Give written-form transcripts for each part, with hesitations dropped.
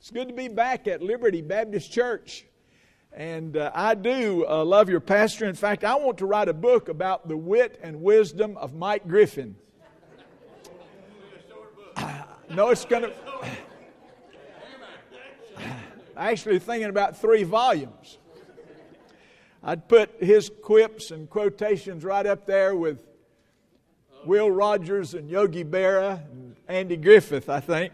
It's good to be back at Liberty Baptist Church. And I do love your pastor. In fact, I want to write a book about the wit and wisdom of Mike Griffin. No, it's going to... Actually thinking about 3 volumes. I'd put his quips and quotations right up there with Will Rogers and Yogi Berra and Andy Griffith, I think.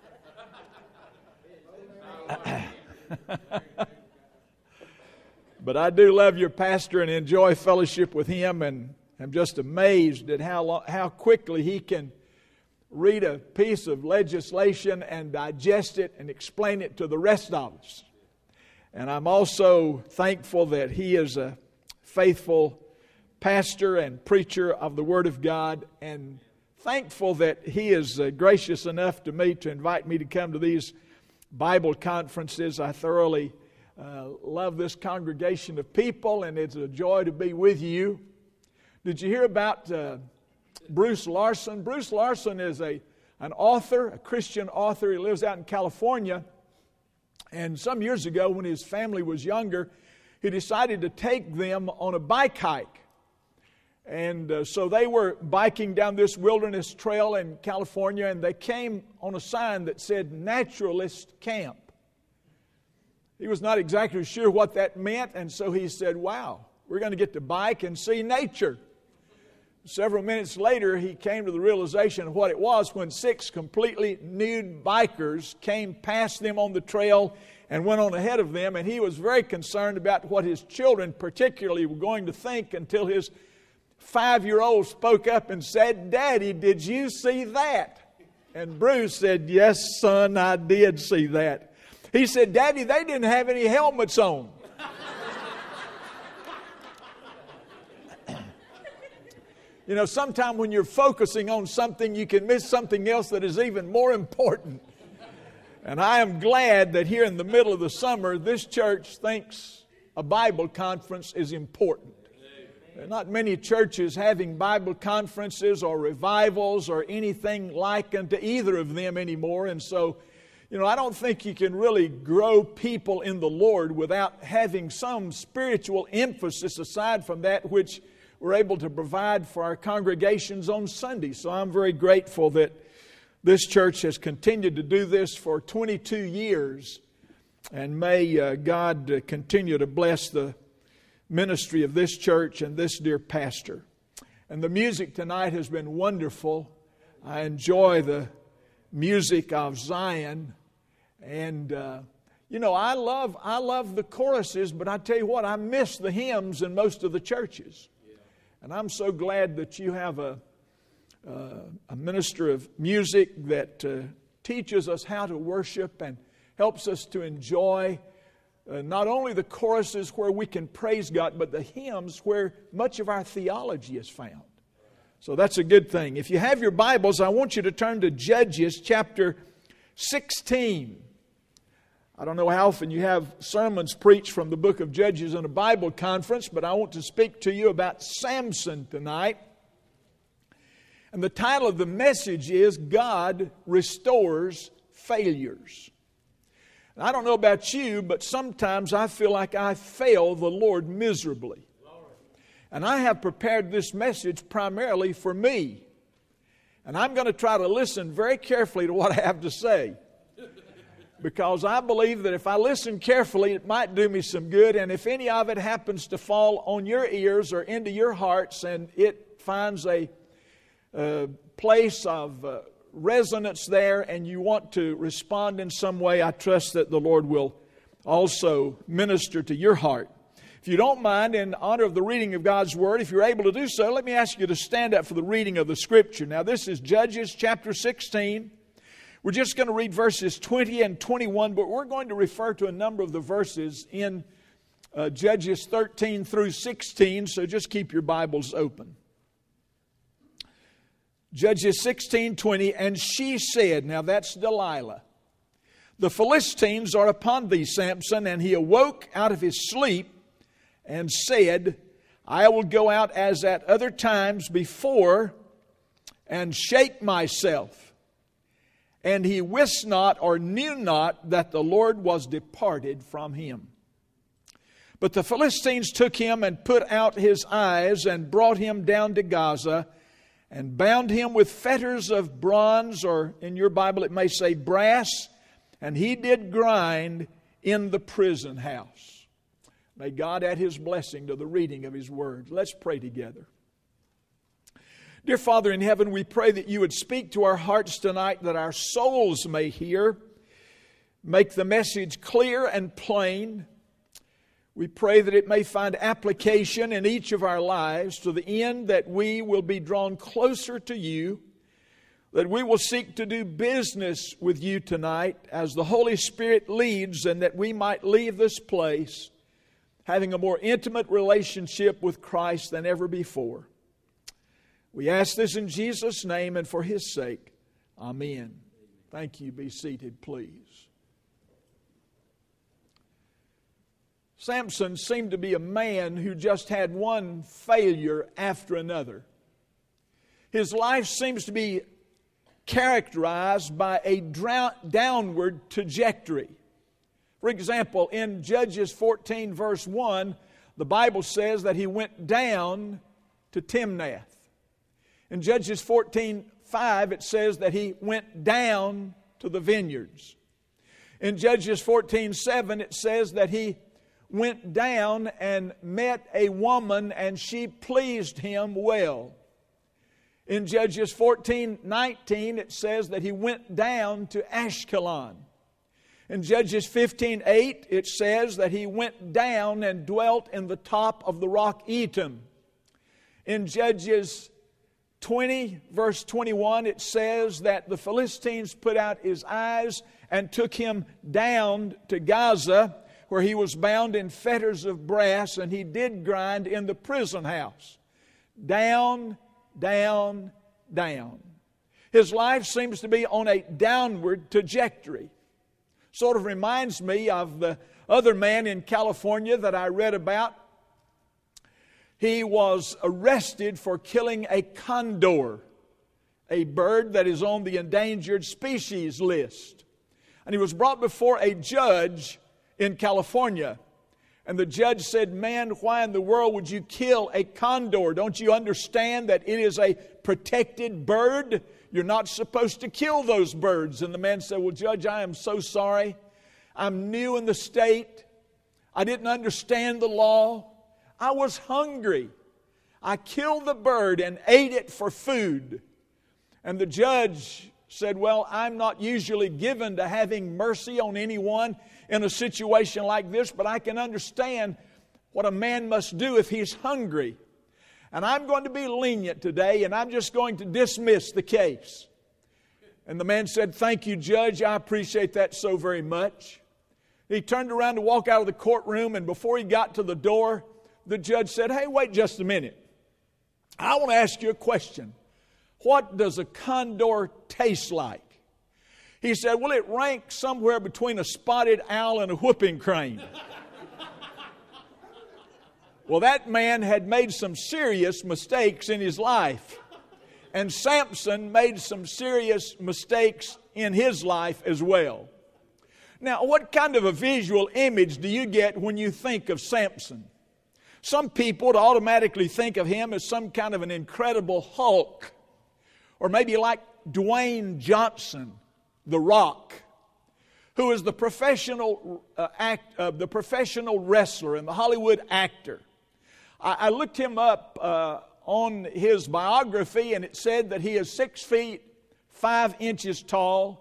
But I do love your pastor and enjoy fellowship with him, and I'm just amazed at how quickly he can read a piece of legislation and digest it and explain it to the rest of us. And I'm also thankful that he is a faithful pastor and preacher of the Word of God, and thankful that he is gracious enough to me to invite me to come to these Bible conferences. I thoroughly love this congregation of people, and it's a joy to be with you. Did you hear about Bruce Larson? Bruce Larson is an author, a Christian author. He lives out in California. And some years ago, when his family was younger, he decided to take them on a bike hike. And so they were biking down this wilderness trail in California, and they came on a sign that said Naturalist Camp. He was not exactly sure what that meant, and so he said, wow, we're going to get to bike and see nature. Several minutes later, he came to the realization of what it was when 6 completely nude bikers came past them on the trail and went on ahead of them, and he was very concerned about what his children particularly were going to think until his 5-year-old spoke up and said, "Daddy, did you see that?" And Bruce said, "Yes, son, I did see that." He said, "Daddy, they didn't have any helmets on." You know, sometimes when you're focusing on something, you can miss something else that is even more important. And I am glad that here in the middle of the summer, this church thinks a Bible conference is important. There are not many churches having Bible conferences or revivals or anything like unto either of them anymore. And so, you know, I don't think you can really grow people in the Lord without having some spiritual emphasis aside from that which we're able to provide for our congregations on Sunday. So I'm very grateful that this church has continued to do this for 22 years. And may God continue to bless the ministry of this church and this dear pastor. And the music tonight has been wonderful. I enjoy the music of Zion. And you know, I love the choruses, but I tell you what, I miss the hymns in most of the churches. And I'm so glad that you have a minister of music that teaches us how to worship and helps us to enjoy not only the choruses where we can praise God, but the hymns where much of our theology is found. So that's a good thing. If you have your Bibles, I want you to turn to Judges chapter 16. I don't know how often you have sermons preached from the book of Judges in a Bible conference, but I want to speak to you about Samson tonight. And the title of the message is God Restores Failures. And I don't know about you, but sometimes I feel like I fail the Lord miserably. And I have prepared this message primarily for me. And I'm going to try to listen very carefully to what I have to say. Because I believe that if I listen carefully, it might do me some good. And if any of it happens to fall on your ears or into your hearts and it finds a place of resonance there and you want to respond in some way, I trust that the Lord will also minister to your heart. If you don't mind, in honor of the reading of God's Word, if you're able to do so, let me ask you to stand up for the reading of the Scripture. Now, this is Judges chapter 16. We're just going to read verses 20 and 21, but we're going to refer to a number of the verses in Judges 13 through 16, so just keep your Bibles open. Judges 16:20, and she said, now that's Delilah, the Philistines are upon thee, Samson. And he awoke out of his sleep and said, I will go out as at other times before and shake myself. and he wist not or knew not that the Lord was departed from him. But the Philistines took him and put out his eyes and brought him down to Gaza and bound him with fetters of bronze, or in your Bible it may say brass, and he did grind in the prison house. May God add His blessing to the reading of His Word. Let's pray together. Dear Father in heaven, we pray that You would speak to our hearts tonight, that our souls may hear. Make the message clear and plain. We pray that it may find application in each of our lives to the end that we will be drawn closer to You, that we will seek to do business with You tonight as the Holy Spirit leads, and that we might leave this place having a more intimate relationship with Christ than ever before. We ask this in Jesus' name and for His sake. Amen. Thank you. Be seated, please. Samson seemed to be a man who just had one failure after another. His life seems to be characterized by a downward trajectory. For example, in Judges 14 verse 1, the Bible says that he went down to Timnath. In Judges 14:5, it says that he went down to the vineyards. In Judges 14:7, it says that he went down and met a woman and she pleased him well. In Judges 14:19, it says that he went down to Ashkelon. In Judges 15:8, it says that he went down and dwelt in the top of the rock Etam. In Judges 20, verse 21, it says that the Philistines put out his eyes and took him down to Gaza, where he was bound in fetters of brass, and he did grind in the prison house. Down, down, down. His life seems to be on a downward trajectory. Sort of reminds me of the other man in California that I read about. He was arrested for killing a condor, a bird that is on the endangered species list. And he was brought before a judge in California. And the judge said, "Man, why in the world would you kill a condor? Don't you understand that it is a protected bird? You're not supposed to kill those birds." And the man said, "Well, Judge, I am so sorry. I'm new in the state. I didn't understand the law. I was hungry. I killed the bird and ate it for food." And the judge said, "Well, I'm not usually given to having mercy on anyone in a situation like this, but I can understand what a man must do if he's hungry. And I'm going to be lenient today, and I'm just going to dismiss the case." And the man said, "Thank you, Judge. I appreciate that so very much." He turned around to walk out of the courtroom, and before he got to the door, the judge said, "Hey, wait just a minute. I want to ask you a question. What does a condor taste like?" He said, "Well, it ranks somewhere between a spotted owl and a whooping crane." Well, that man had made some serious mistakes in his life. And Samson made some serious mistakes in his life as well. Now, what kind of a visual image do you get when you think of Samson? Some people would automatically think of him as some kind of an incredible Hulk. Or maybe like Dwayne Johnson, The Rock, who is the professional wrestler and the Hollywood actor. I looked him up on his biography, and it said that he is 6 feet 5 inches tall,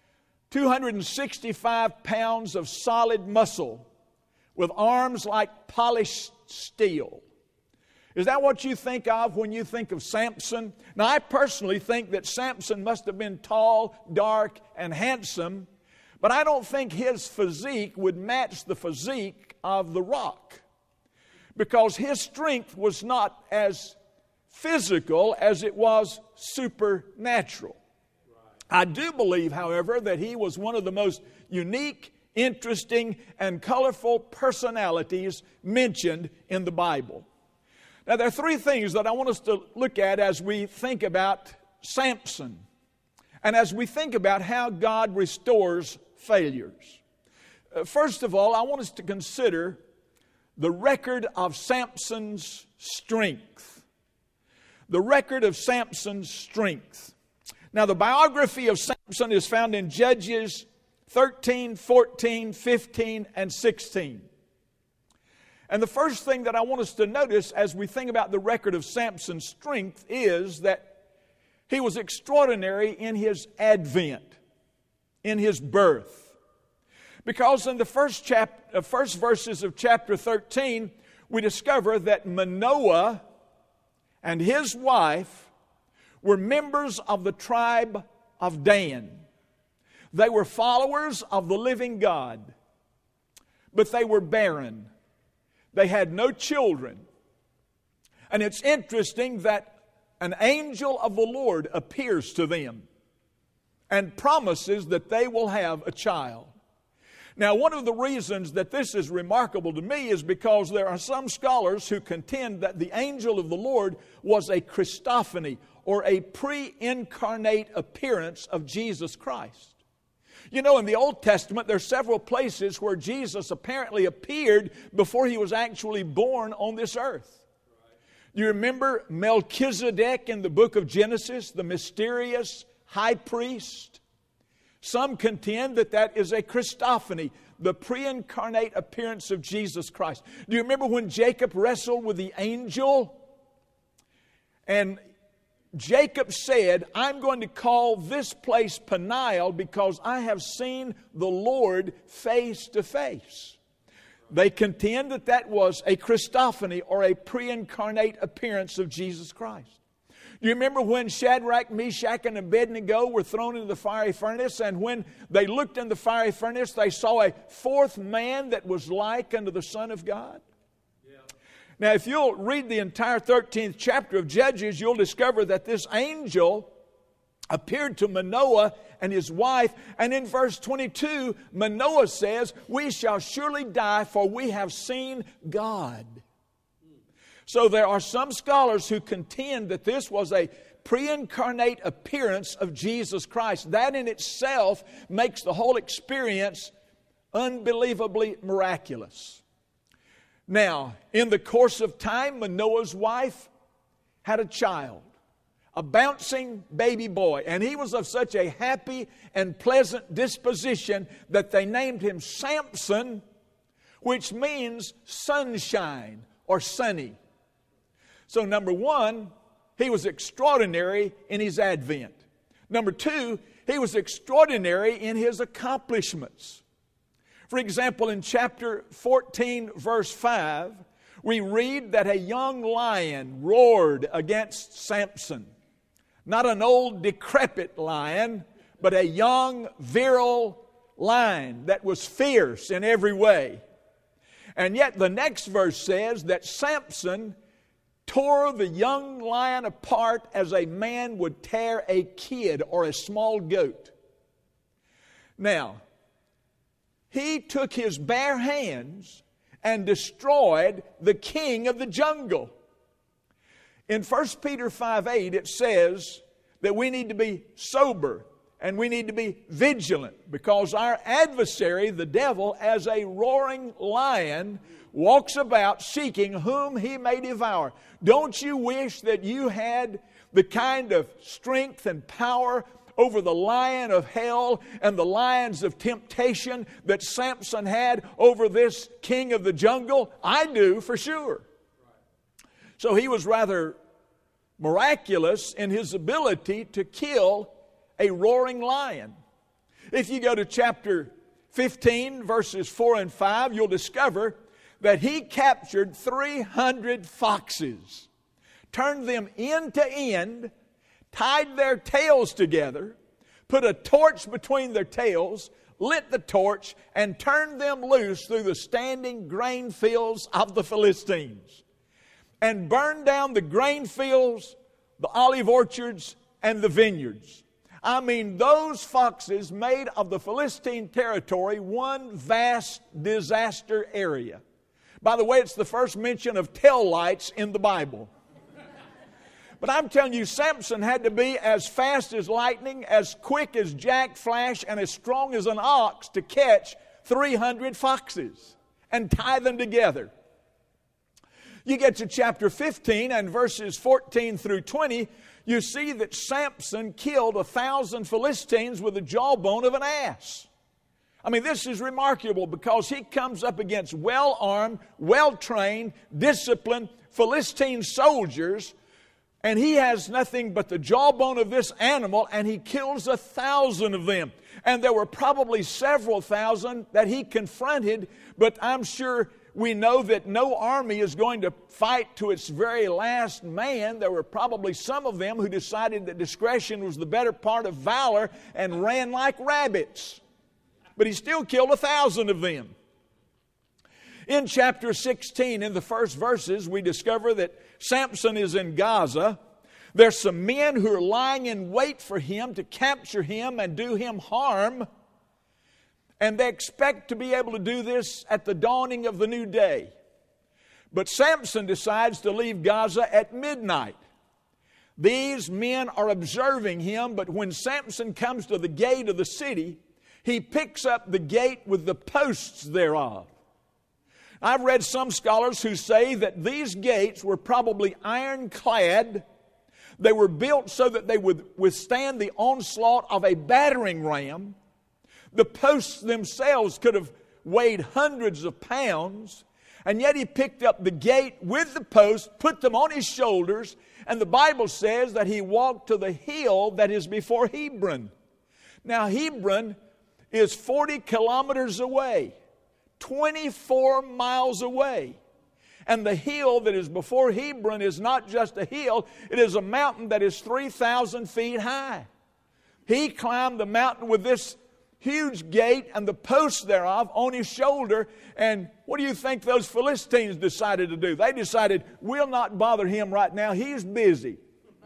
265 pounds of solid muscle, with arms like polished steel. Is that what you think of when you think of Samson? Now, I personally think that Samson must have been tall, dark, and handsome, but I don't think his physique would match the physique of The Rock, because his strength was not as physical as it was supernatural. I do believe, however, that he was one of the most unique, interesting, and colorful personalities mentioned in the Bible. Now, there are three things that I want us to look at as we think about Samson. and as we think about how God restores failures. First of all, I want us to consider the record of Samson's strength. The record of Samson's strength. Now, the biography of Samson is found in Judges 13, 14, 15, and 16. And the first thing that I want us to notice as we think about the record of Samson's strength is that he was extraordinary in his advent, in his birth. Because in the first verses of chapter 13, we discover that Manoah and his wife were members of the tribe of Dan. They were followers of the living God, but they were barren. They had no children. And it's interesting that an angel of the Lord appears to them and promises that they will have a child. Now, one of the reasons that this is remarkable to me is because there are some scholars who contend that the angel of the Lord was a Christophany, or a pre-incarnate appearance of Jesus Christ. You know, in the Old Testament, there are several places where Jesus apparently appeared before he was actually born on this earth. You remember Melchizedek in the book of Genesis, the mysterious high priest? Some contend that that is a Christophany, the pre-incarnate appearance of Jesus Christ. Do you remember when Jacob wrestled with the angel? And Jacob said, I'm going to call this place Peniel because I have seen the Lord face to face. They contend that that was a Christophany, or a pre-incarnate appearance of Jesus Christ. Do you remember when Shadrach, Meshach, and Abednego were thrown into the fiery furnace, and when they looked in the fiery furnace, they saw a fourth man that was like unto the Son of God? Yeah. Now, if you'll read the entire 13th chapter of Judges, you'll discover that this angel appeared to Manoah and his wife, and in verse 22, Manoah says, we shall surely die, for we have seen God. So there are some scholars who contend that this was a pre-incarnate appearance of Jesus Christ. That in itself makes the whole experience unbelievably miraculous. Now, in the course of time, Manoah's wife had a child, a bouncing baby boy, and he was of such a happy and pleasant disposition that they named him Samson, which means sunshine or sunny. So number one, he was extraordinary in his advent. Number two, he was extraordinary in his accomplishments. For example, in chapter 14, verse 5, we read that a young lion roared against Samson. Not an old, decrepit lion, but a young, virile lion that was fierce in every way. And yet the next verse says that Samson tore the young lion apart as a man would tear a kid or a small goat. Now, he took his bare hands and destroyed the king of the jungle. In 1 Peter 5:8 it says that we need to be sober and we need to be vigilant, because our adversary, the devil, as a roaring lion, walks about seeking whom he may devour. Don't you wish that you had the kind of strength and power over the lion of hell and the lions of temptation that Samson had over this king of the jungle? I do, for sure. So he was rather miraculous in his ability to kill a roaring lion. If you go to chapter 15, verses 4 and 5, you'll discover that he captured 300 foxes, turned them end to end, tied their tails together, put a torch between their tails, lit the torch, and turned them loose through the standing grain fields of the Philistines, and burned down the grain fields, the olive orchards, and the vineyards. I mean, those foxes made of the Philistine territory one vast disaster area. By the way, it's the first mention of tail lights in the Bible. But I'm telling you, Samson had to be as fast as lightning, as quick as Jack Flash, and as strong as an ox to catch 300 foxes and tie them together. You get to chapter 15 and verses 14 through 20, you see that Samson killed 1,000 Philistines with the jawbone of an ass. I mean, this is remarkable because he comes up against well-armed, well-trained, disciplined Philistine soldiers, and he has nothing but the jawbone of this animal, and he kills 1,000 of them. And there were probably several thousand that he confronted, but I'm sure we know that no army is going to fight to its very last man. There were probably some of them who decided that discretion was the better part of valor and ran like rabbits. But he still killed 1,000 of them. In chapter 16, in the first verses, we discover that Samson is in Gaza. There's some men who are lying in wait for him to capture him and do him harm. And they expect to be able to do this at the dawning of the new day. But Samson decides to leave Gaza at midnight. These men are observing him, but when Samson comes to the gate of the city, he picks up the gate with the posts thereof. I've read some scholars who say that these gates were probably ironclad. They were built so that they would withstand the onslaught of a battering ram. The posts themselves could have weighed hundreds of pounds, and yet he picked up the gate with the posts, put them on his shoulders, and the Bible says that he walked to the hill that is before Hebron. Now, Hebron is 40 kilometers away, 24 miles away. And the hill that is before Hebron is not just a hill, it is a mountain that is 3,000 feet high. He climbed the mountain with this huge gate and the posts thereof on his shoulder. And what do you think those Philistines decided to do? They decided, we'll not bother him right now. He's busy.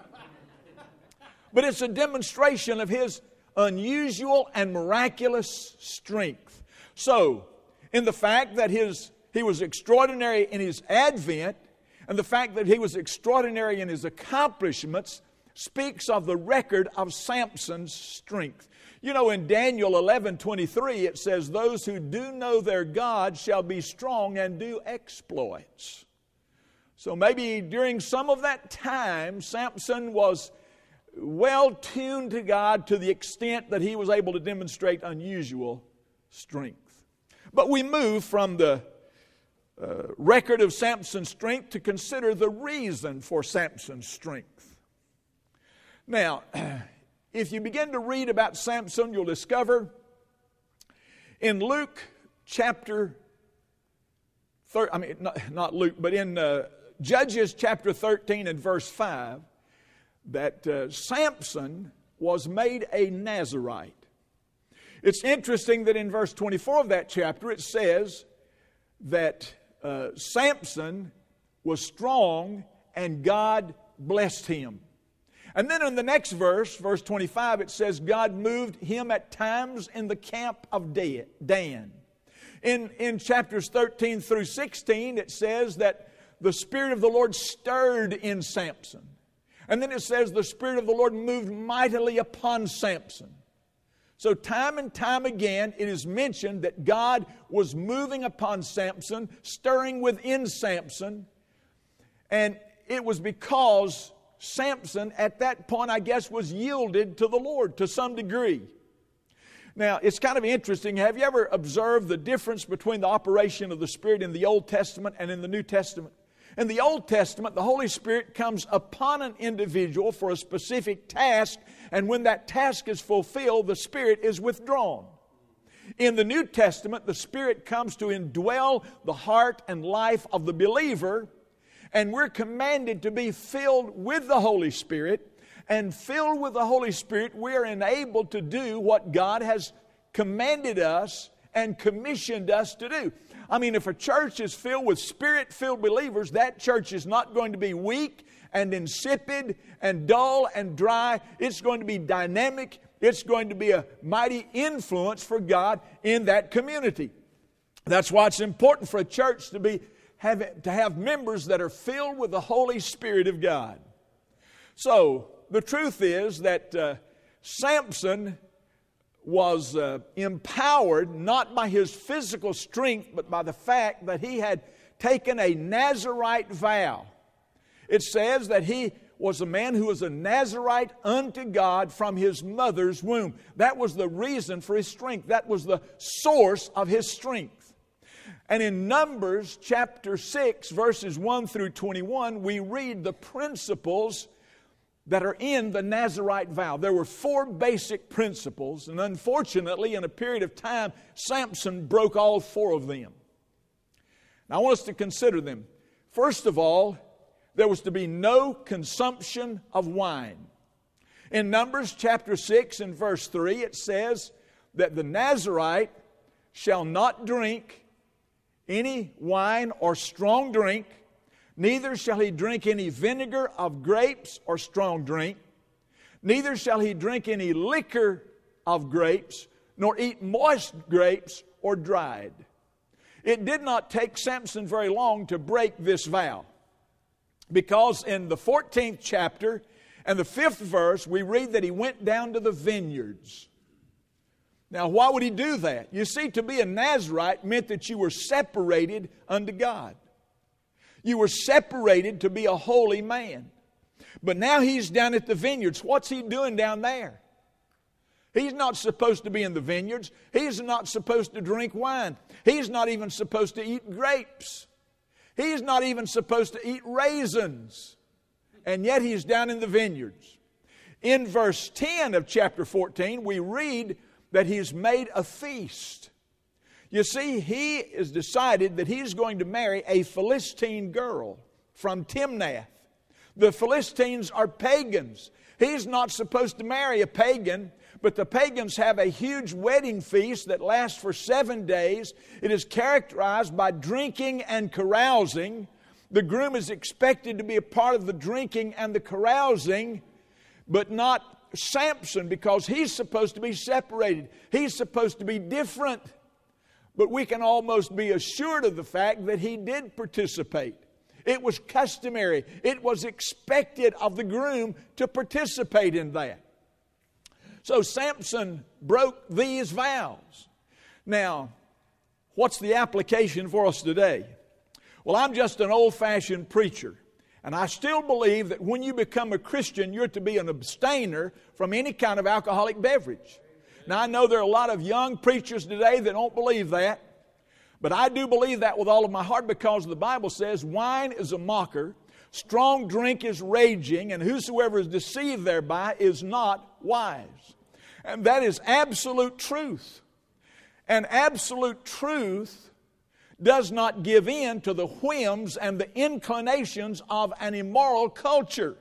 But it's a demonstration of his unusual and miraculous strength. So, in the fact that he was extraordinary in his advent, and the fact that he was extraordinary in his accomplishments, speaks of the record of Samson's strength. You know, in Daniel 11:23, it says, those who do know their God shall be strong and do exploits. So maybe during some of that time, Samson was well tuned to God to the extent that he was able to demonstrate unusual strength. But we move from the record of Samson's strength to consider the reason for Samson's strength. Now, if you begin to read about Samson, you'll discover in Luke chapter, not Luke, but in Judges chapter 13 and verse 5, that Samson was made a Nazirite. It's interesting that in verse 24 of that chapter it says that Samson was strong and God blessed him. And then in the next verse, verse 25, it says God moved him at times in the camp of Dan. In chapters 13 through 16, it says that the Spirit of the Lord stirred in Samson. And then it says the Spirit of the Lord moved mightily upon Samson. So time and time again, it is mentioned that God was moving upon Samson, stirring within Samson. And it was because Samson, at that point, I guess, was yielded to the Lord to some degree. Now, it's kind of interesting. Have you ever observed the difference between the operation of the Spirit in the Old Testament and in the New Testament? In the Old Testament, the Holy Spirit comes upon an individual for a specific task, and when that task is fulfilled, the Spirit is withdrawn. In the New Testament, the Spirit comes to indwell the heart and life of the believer, and we're commanded to be filled with the Holy Spirit, and filled with the Holy Spirit, we're enabled to do what God has commanded us and commissioned us to do. I mean, if a church is filled with Spirit-filled believers, that church is not going to be weak and insipid and dull and dry. It's going to be dynamic. It's going to be a mighty influence for God in that community. That's why it's important for a church to have members that are filled with the Holy Spirit of God. So, the truth is that Samson was empowered not by his physical strength, but by the fact that he had taken a Nazirite vow. It says that he was a man who was a Nazirite unto God from his mother's womb. That was the reason for his strength. That was the source of his strength. And in Numbers chapter 6, verses 1 through 21, we read the principles that are in the Nazirite vow. There were 4 basic principles, and unfortunately, in a period of time, Samson broke all 4 of them. Now, I want us to consider them. First of all, there was to be no consumption of wine. In Numbers chapter 6 and verse 3, it says that the Nazirite shall not drink any wine or strong drink, neither shall he drink any vinegar of grapes or strong drink, neither shall he drink any liquor of grapes, nor eat moist grapes or dried. It did not take Samson very long to break this vow, because in the 14th chapter and the 5th verse, we read that he went down to the vineyards. Now, why would he do that? You see, to be a Nazirite meant that you were separated unto God. You were separated to be a holy man. But now he's down at the vineyards. What's he doing down there? He's not supposed to be in the vineyards. He's not supposed to drink wine. He's not even supposed to eat grapes. He's not even supposed to eat raisins. And yet he's down in the vineyards. In verse 10 of chapter 14, we read that he's made a feast. You see, he has decided that he's going to marry a Philistine girl from Timnath. The Philistines are pagans. He's not supposed to marry a pagan, but the pagans have a huge wedding feast that lasts for 7 days. It is characterized by drinking and carousing. The groom is expected to be a part of the drinking and the carousing, but not Samson, because he's supposed to be separated. He's supposed to be different. But we can almost be assured of the fact that he did participate. It was customary. It was expected of the groom to participate in that. So Samson broke these vows. Now, what's the application for us today? Well, I'm just an old-fashioned preacher. And I still believe that when you become a Christian, you're to be an abstainer from any kind of alcoholic beverage. Now, I know there are a lot of young preachers today that don't believe that. But I do believe that with all of my heart, because the Bible says wine is a mocker, strong drink is raging, and whosoever is deceived thereby is not wise. And that is absolute truth. And absolute truth does not give in to the whims and the inclinations of an immoral culture.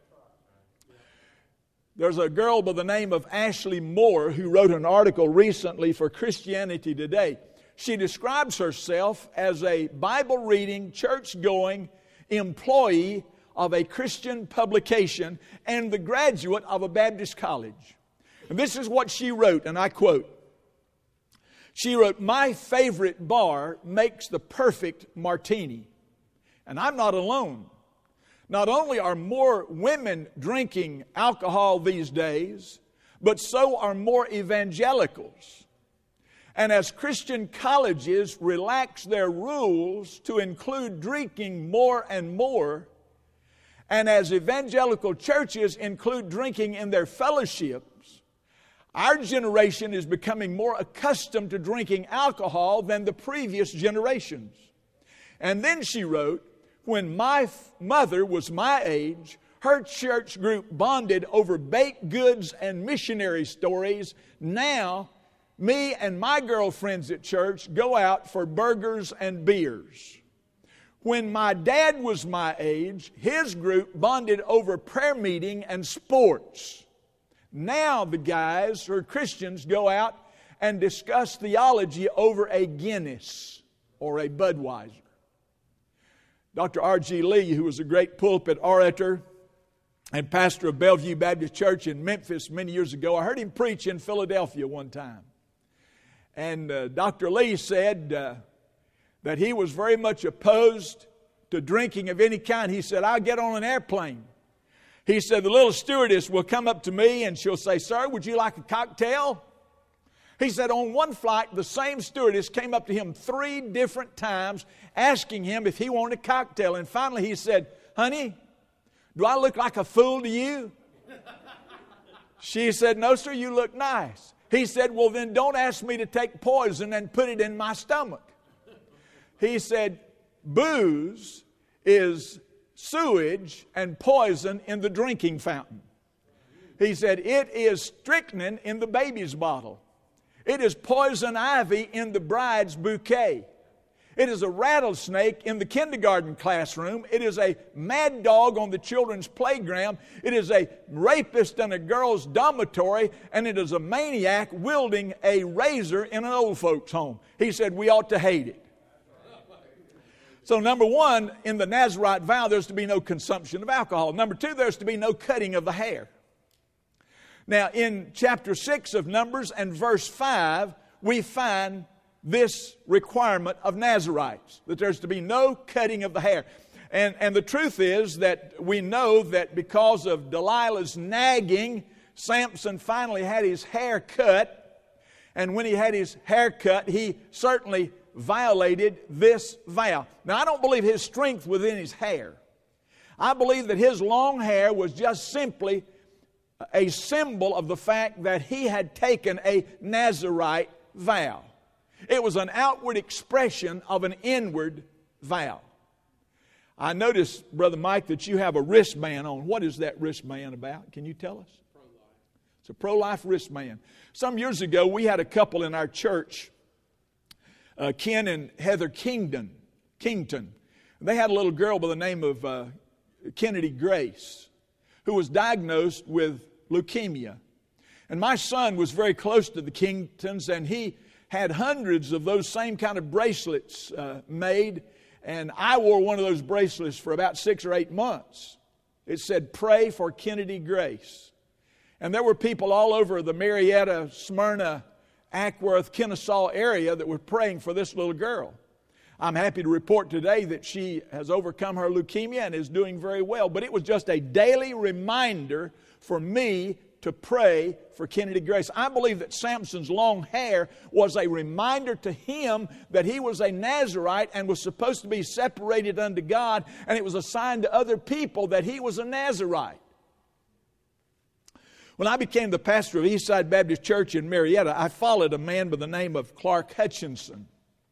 There's a girl by the name of Ashley Moore who wrote an article recently for Christianity Today. She describes herself as a Bible-reading, church-going employee of a Christian publication and the graduate of a Baptist college. And this is what she wrote, and I quote. She wrote, "My favorite bar makes the perfect martini." And I'm not alone. Not only are more women drinking alcohol these days, but so are more evangelicals. And as Christian colleges relax their rules to include drinking more and more, and as evangelical churches include drinking in their fellowships, our generation is becoming more accustomed to drinking alcohol than the previous generations. And then she wrote, "When my mother was my age, her church group bonded over baked goods and missionary stories. Now, me and my girlfriends at church go out for burgers and beers. When my dad was my age, his group bonded over prayer meeting and sports. Now the guys who are Christians go out and discuss theology over a Guinness or a Budweiser." Dr. R.G. Lee, who was a great pulpit orator and pastor of Bellevue Baptist Church in Memphis many years ago, I heard him preach in Philadelphia one time. And Dr. Lee said that he was very much opposed to drinking of any kind. He said, "I'll get on an airplane He said, the little stewardess will come up to me and she'll say, "Sir, would you like a cocktail?" He said on one flight, the same stewardess came up to him 3 different times asking him if he wanted a cocktail. And finally he said, "Honey, do I look like a fool to you?" She said, "No, sir, you look nice." He said, "Well, then don't ask me to take poison and put it in my stomach." He said, "Booze is sewage and poison in the drinking fountain." He said, "It is strychnine in the baby's bottle. It is poison ivy in the bride's bouquet. It is a rattlesnake in the kindergarten classroom. It is a mad dog on the children's playground. It is a rapist in a girl's dormitory. And it is a maniac wielding a razor in an old folks' home." He said, we ought to hate it. So number 1, in the Nazirite vow, there's to be no consumption of alcohol. Number 2, there's to be no cutting of the hair. Now, in chapter 6 of Numbers and verse 5, we find this requirement of Nazirites, that there's to be no cutting of the hair. And the truth is that we know that because of Delilah's nagging, Samson finally had his hair cut. And when he had his hair cut, he certainly violated this vow. Now, I don't believe his strength was in his hair. I believe that his long hair was just simply a symbol of the fact that he had taken a Nazirite vow. It was an outward expression of an inward vow. I noticed, Brother Mike, that you have a wristband on. What is that wristband about? Can you tell us? Pro-life. It's a pro-life wristband. Some years ago, we had a couple in our church, Ken and Heather Kington. They had a little girl by the name of Kennedy Grace, who was diagnosed with leukemia. And my son was very close to the Kingtons, and he had hundreds of those same kind of bracelets made. And I wore one of those bracelets for about 6 or 8 months. It said, "Pray for Kennedy Grace." And there were people all over the Marietta, Smyrna, Ackworth, Kennesaw area that were praying for this little girl. I'm happy to report today that she has overcome her leukemia and is doing very well. But it was just a daily reminder for me to pray for Kennedy Grace. I believe that Samson's long hair was a reminder to him that he was a Nazirite and was supposed to be separated unto God, and it was a sign to other people that he was a Nazirite. When I became the pastor of Eastside Baptist Church in Marietta, I followed a man by the name of Clark Hutchinson.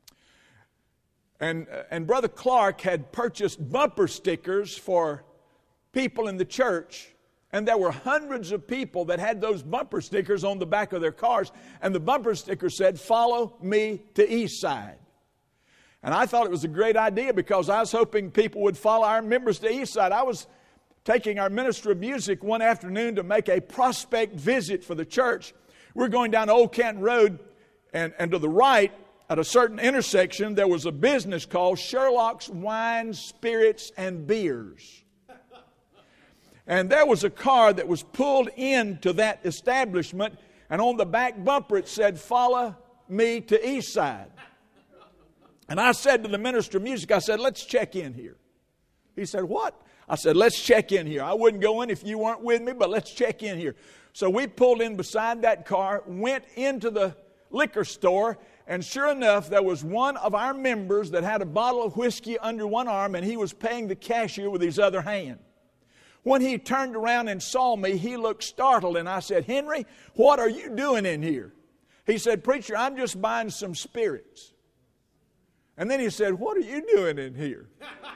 And Brother Clark had purchased bumper stickers for people in the church. And there were hundreds of people that had those bumper stickers on the back of their cars. And the bumper sticker said, "Follow me to Eastside." And I thought it was a great idea because I was hoping people would follow our members to Eastside. I was taking our minister of music one afternoon to make a prospect visit for the church. We're going down Old Canton Road, and to the right, at a certain intersection, there was a business called Sherlock's Wine, Spirits, and Beers. And there was a car that was pulled into that establishment, and on the back bumper it said, "Follow me to Eastside." And I said to the minister of music, I said, "Let's check in here." He said, "What?" I said, "Let's check in here. I wouldn't go in if you weren't with me, but let's check in here." So we pulled in beside that car, went into the liquor store, and sure enough, there was one of our members that had a bottle of whiskey under one arm, and he was paying the cashier with his other hand. When he turned around and saw me, he looked startled, and I said, "Henry, what are you doing in here?" He said, "Preacher, I'm just buying some spirits." And then he said, "What are you doing in here?"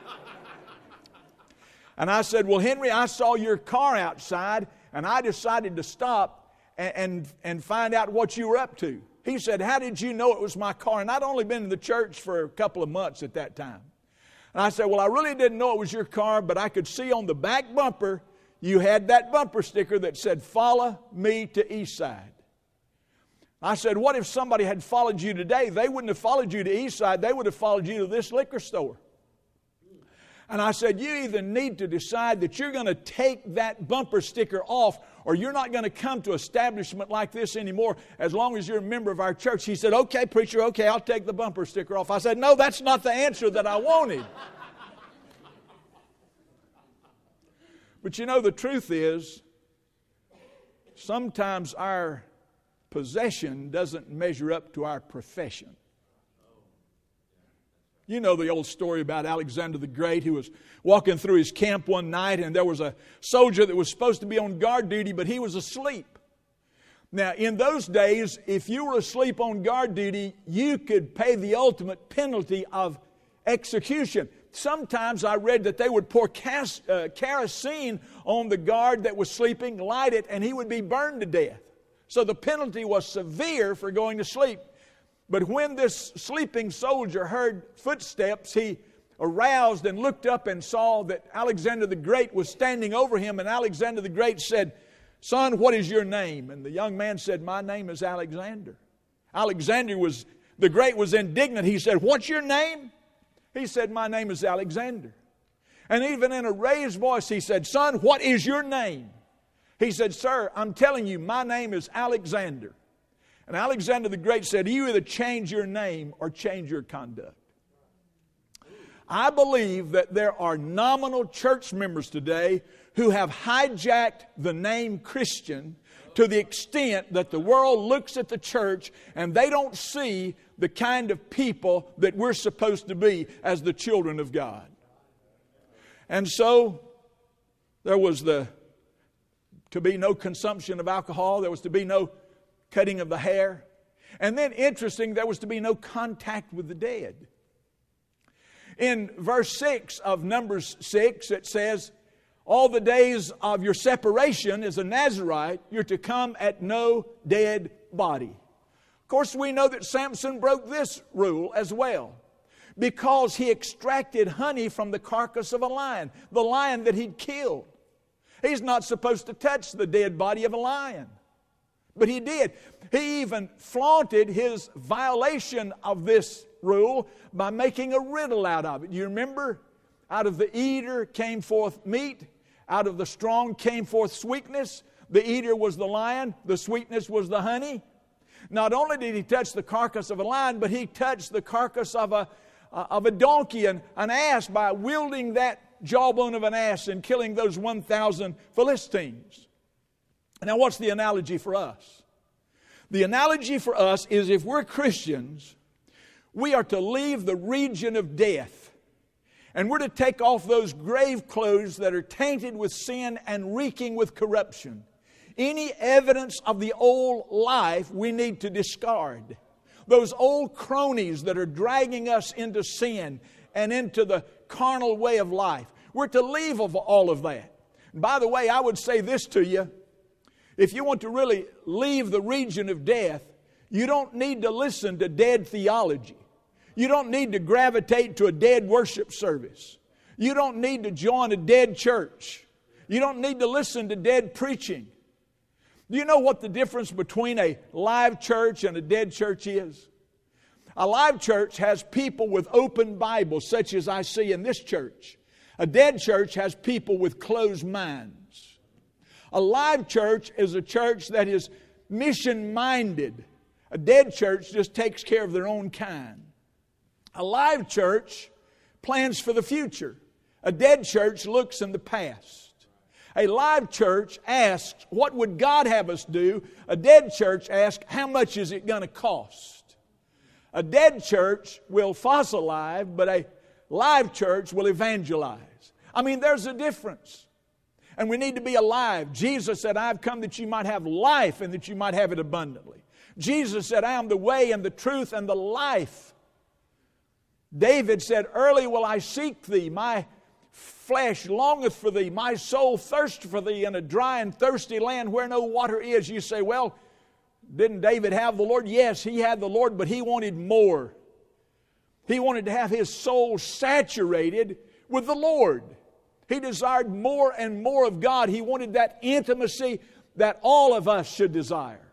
And I said, "Well, Henry, I saw your car outside, and I decided to stop and find out what you were up to." He said, "How did you know it was my car?" And I'd only been in the church for a couple of months at that time. And I said, "Well, I really didn't know it was your car, but I could see on the back bumper, you had that bumper sticker that said, 'Follow me to Eastside.'" I said, "What if somebody had followed you today? They wouldn't have followed you to Eastside. They would have followed you to this liquor store." And I said, "You either need to decide that you're going to take that bumper sticker off, or you're not going to come to an establishment like this anymore as long as you're a member of our church." He said, "Okay, preacher, okay, I'll take the bumper sticker off." I said, "No, that's not the answer that I wanted." But you know, the truth is, sometimes our possession doesn't measure up to our profession. You know the old story about Alexander the Great, who was walking through his camp one night, and there was a soldier that was supposed to be on guard duty, but he was asleep. Now, in those days, if you were asleep on guard duty, you could pay the ultimate penalty of execution. Sometimes I read that they would pour kerosene on the guard that was sleeping, light it, and he would be burned to death. So the penalty was severe for going to sleep. But when this sleeping soldier heard footsteps, he aroused and looked up and saw that Alexander the Great was standing over him. And Alexander the Great said, "Son, what is your name?" And the young man said, "My name is Alexander." Alexander the Great was indignant. He said, "What's your name?" He said, "My name is Alexander." And even in a raised voice, he said, "Son, what is your name?" He said, "Sir, I'm telling you, my name is Alexander." And Alexander the Great said, "You either change your name or change your conduct." I believe that there are nominal church members today who have hijacked the name Christian to the extent that the world looks at the church and they don't see the kind of people that we're supposed to be as the children of God. And so there was to be no consumption of alcohol. There was to be no cutting of the hair. And then, interesting, there was to be no contact with the dead. In verse 6 of Numbers 6, it says, "All the days of your separation as a Nazirite, you're to come at no dead body." Of course, we know that Samson broke this rule as well, because he extracted honey from the carcass of a lion, the lion that he'd killed. He's not supposed to touch the dead body of a lion, but he did. He even flaunted his violation of this rule by making a riddle out of it. You remember? Out of the eater came forth meat, out of the strong came forth sweetness. The eater was the lion, the sweetness was the honey. Not only did he touch the carcass of a lion, but he touched the carcass of a donkey and an ass by wielding that jawbone of an ass and killing those 1,000 Philistines. Now, what's the analogy for us? The analogy for us is, if we're Christians, we are to leave the region of death, and we're to take off those grave clothes that are tainted with sin and reeking with corruption. Any evidence of the old life we need to discard. Those old cronies that are dragging us into sin and into the carnal way of life. We're to leave all of that. And by the way, I would say this to you. If you want to really leave the region of death, you don't need to listen to dead theology. You don't need to gravitate to a dead worship service. You don't need to join a dead church. You don't need to listen to dead preaching. Do you know what the difference between a live church and a dead church is? A live church has people with open Bibles, such as I see in this church. A dead church has people with closed minds. A live church is a church that is mission-minded. A dead church just takes care of their own kind. A live church plans for the future. A dead church looks in the past. A live church asks, what would God have us do? A dead church asks, how much is it going to cost? A dead church will fossilize, but a live church will evangelize. I mean, there's a difference. And we need to be alive. Jesus said, I've come that you might have life and that you might have it abundantly. Jesus said, I am the way and the truth and the life. David said, early will I seek thee. My flesh longeth for thee. My soul thirsteth for thee in a dry and thirsty land where no water is. You say, well, didn't David have the Lord? Yes, he had the Lord, but he wanted more. He wanted to have his soul saturated with the Lord. He desired more and more of God. He wanted that intimacy that all of us should desire.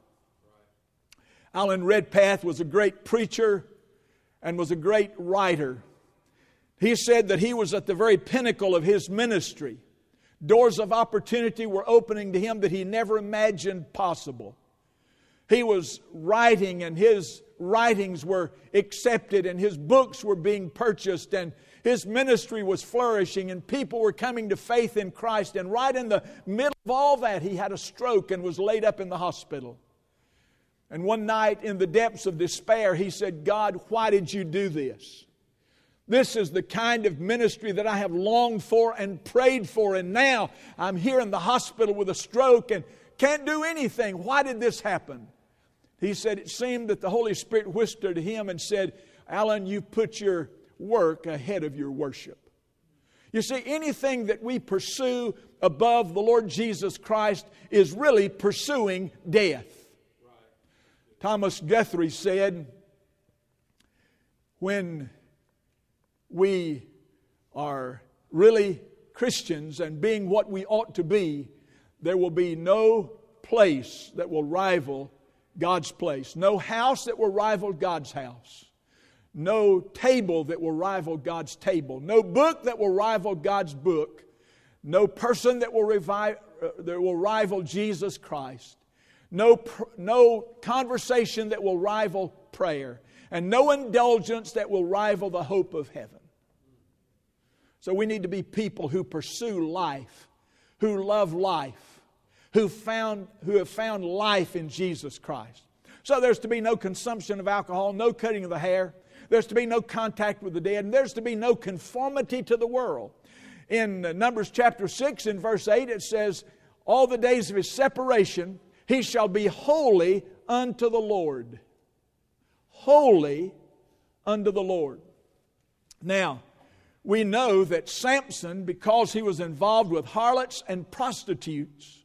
Alan Redpath was a great preacher and was a great writer. He said that he was at the very pinnacle of his ministry. Doors of opportunity were opening to him that he never imagined possible. He was writing, and his writings were accepted and his books were being purchased and his ministry was flourishing and people were coming to faith in Christ. And right in the middle of all that, he had a stroke and was laid up in the hospital. And one night in the depths of despair, he said, God, why did you do this? This is the kind of ministry that I have longed for and prayed for. And now I'm here in the hospital with a stroke and can't do anything. Why did this happen? He said it seemed that the Holy Spirit whispered to him and said, Alan, you put your work ahead of your worship. You see, anything that we pursue above the Lord Jesus Christ is really pursuing death. Right. Thomas Guthrie said, when we are really Christians and being what we ought to be, there will be no place that will rival God's place. No house that will rival God's house. No table that will rival God's table. No book that will rival God's book. No person that will rival Jesus Christ. No conversation that will rival prayer. And no indulgence that will rival the hope of heaven. So we need to be people who pursue life, who love life, who have found life in Jesus Christ. So there's to be no consumption of alcohol, no cutting of the hair. There's to be no contact with the dead, and there's to be no conformity to the world. In Numbers chapter 6 in verse 8 it says, all the days of his separation he shall be holy unto the Lord. Holy unto the Lord. Now, we know that Samson, because he was involved with harlots and prostitutes,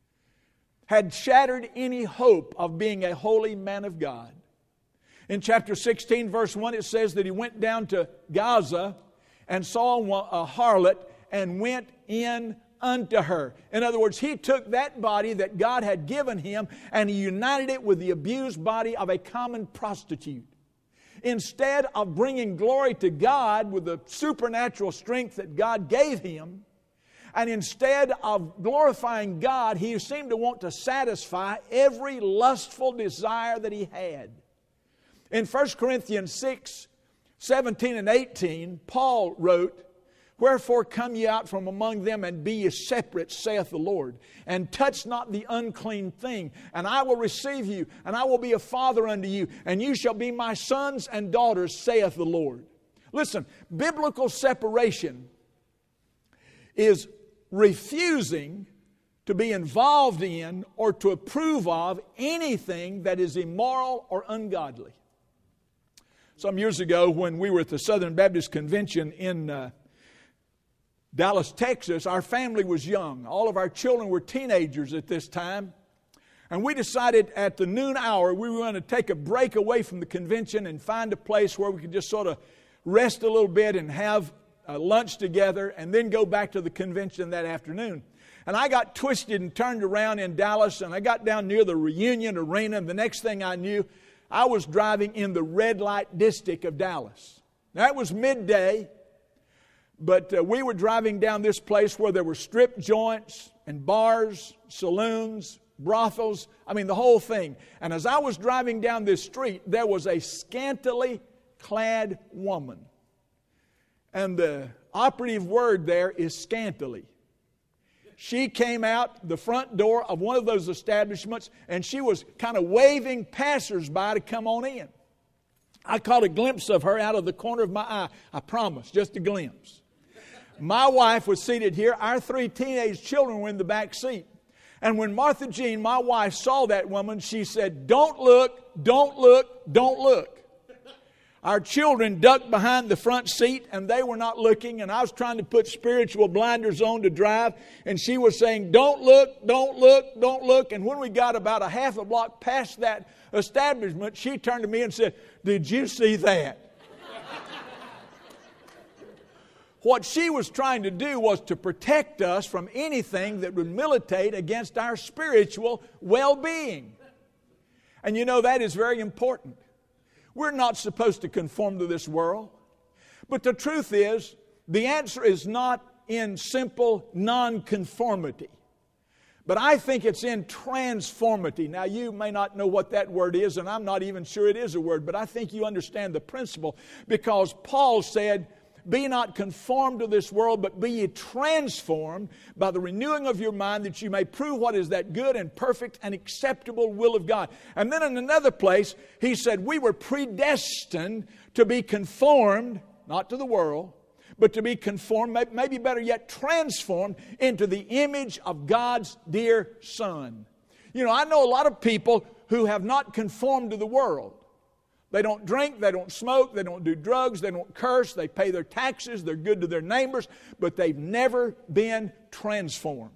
had shattered any hope of being a holy man of God. In chapter 16, verse 1, it says that he went down to Gaza and saw a harlot and went in unto her. In other words, he took that body that God had given him and he united it with the abused body of a common prostitute. Instead of bringing glory to God with the supernatural strength that God gave him, and instead of glorifying God, he seemed to want to satisfy every lustful desire that he had. In 1 Corinthians 6, 17 and 18, Paul wrote, wherefore come ye out from among them and be ye separate, saith the Lord, and touch not the unclean thing, and I will receive you, and I will be a father unto you, and you shall be my sons and daughters, saith the Lord. Listen, biblical separation is refusing to be involved in or to approve of anything that is immoral or ungodly. Some years ago when we were at the Southern Baptist Convention in Dallas, Texas, our family was young. All of our children were teenagers at this time. And we decided at the noon hour we were going to take a break away from the convention and find a place where we could just sort of rest a little bit and have lunch together and then go back to the convention that afternoon. And I got twisted and turned around in Dallas, and I got down near the Reunion Arena, and the next thing I knew, I was driving in the red light district of Dallas. Now, it was midday, but we were driving down this place where there were strip joints and bars, saloons, brothels, the whole thing. And as I was driving down this street, there was a scantily clad woman. And the operative word there is scantily. She came out the front door of one of those establishments and she was kind of waving passersby to come on in. I caught a glimpse of her out of the corner of my eye. I promise, just a glimpse. My wife was seated here. Our 3 teenage children were in the back seat. And when Martha Jean, my wife, saw that woman, she said, "Don't look, don't look, don't look." Our children ducked behind the front seat and they were not looking, and I was trying to put spiritual blinders on to drive, and she was saying, "Don't look, don't look, don't look." And when we got about a half a block past that establishment, she turned to me and said, "Did you see that?" What she was trying to do was to protect us from anything that would militate against our spiritual well-being. And you know, that is very important. We're not supposed to conform to this world. But the truth is, the answer is not in simple non-conformity, But I think it's in transformity. Now, you may not know what that word is, and I'm not even sure it is a word, but I think you understand the principle, because Paul said, be not conformed to this world, but be ye transformed by the renewing of your mind, that you may prove what is that good and perfect and acceptable will of God. And then in another place, he said, we were predestined to be conformed, not to the world, but to be conformed, maybe better yet, transformed into the image of God's dear Son. You know, I know a lot of people who have not conformed to the world. They don't drink, they don't smoke, they don't do drugs, they don't curse, they pay their taxes, they're good to their neighbors, but they've never been transformed.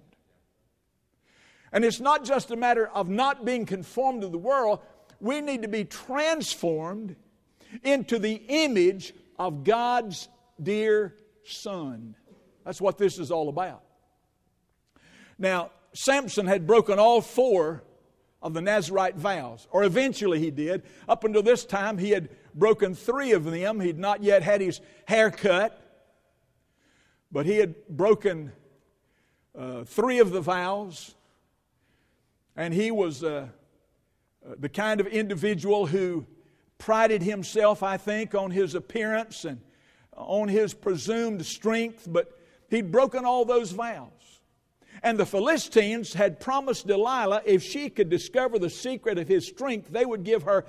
And it's not just a matter of not being conformed to the world. We need to be transformed into the image of God's dear Son. That's what this is all about. Now, Samson had broken all 4 of the Nazirite vows, or eventually he did. Up until this time, he had broken 3 of them. He'd not yet had his hair cut, but he had broken 3 of the vows, and he was the kind of individual who prided himself, I think, on his appearance and on his presumed strength, but he'd broken all those vows. And the Philistines had promised Delilah, if she could discover the secret of his strength, they would give her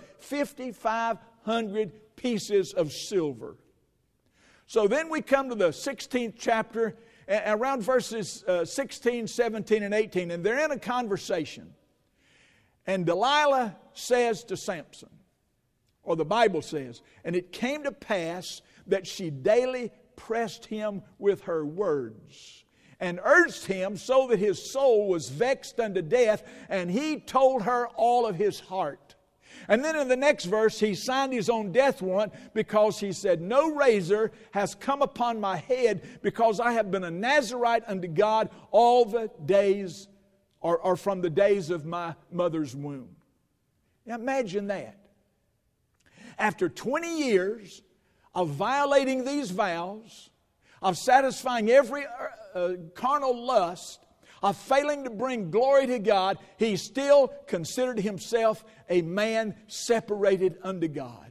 5,500 pieces of silver. So then we come to the 16th chapter, around verses 16, 17, and 18, and they're in a conversation. And Delilah says to Samson, or the Bible says, and it came to pass that she daily pressed him with her words, and urged him so that his soul was vexed unto death, and he told her all of his heart. And then in the next verse, he signed his own death warrant, because he said, no razor has come upon my head, because I have been a Nazirite unto God all the days, or from the days of my mother's womb. Now imagine that. After 20 years of violating these vows, of satisfying every carnal lust, of failing to bring glory to God, he still considered himself a man separated unto God.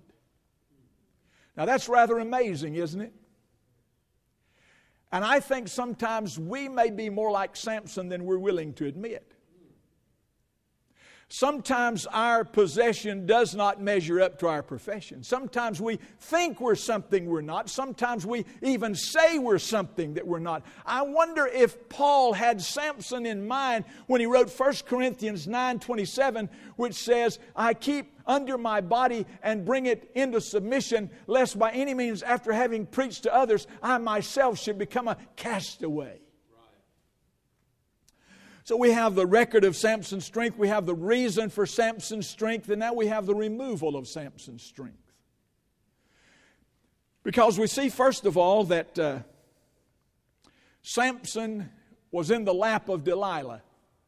Now that's rather amazing, isn't it? And I think sometimes we may be more like Samson than we're willing to admit. Sometimes our possession does not measure up to our profession. Sometimes we think we're something we're not. Sometimes we even say we're something that we're not. I wonder if Paul had Samson in mind when he wrote 1 Corinthians 9:27, which says, I keep under my body and bring it into submission, lest by any means, after having preached to others, I myself should become a castaway. So we have the record of Samson's strength, we have the reason for Samson's strength, and now we have the removal of Samson's strength. Because we see, first of all, that Samson was in the lap of Delilah.